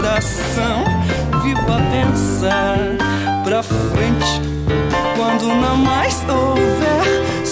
coração. Vivo a pensar pra frente quando não mais houver